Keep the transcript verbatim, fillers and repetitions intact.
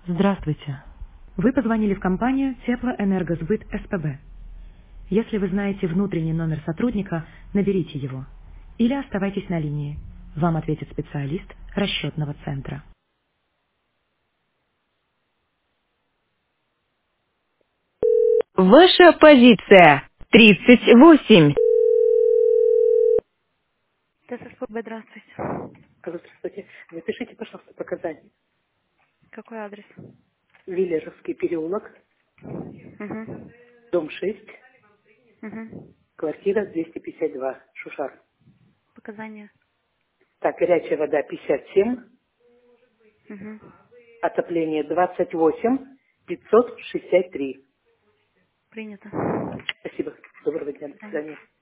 Здравствуйте. Вы позвонили в компанию Теплоэнергосбыт СПБ. Если вы знаете внутренний номер сотрудника, наберите его. Или оставайтесь на линии. Вам ответит специалист расчетного центра. Ваша позиция. тридцать восемь. ТССПБ, здравствуйте. Алло, здравствуйте. Напишите, пожалуйста, показания. Какой адрес? Виллеровский переулок, Угу. дом шесть, Угу. квартира двести пятьдесят два, Шушар. Показания. Так, горячая вода пятьдесят семь, Угу. отопление двадцать восемь, пятьсот шестьдесят три. Принято. Спасибо. Доброго дня. До До свидания. свидания.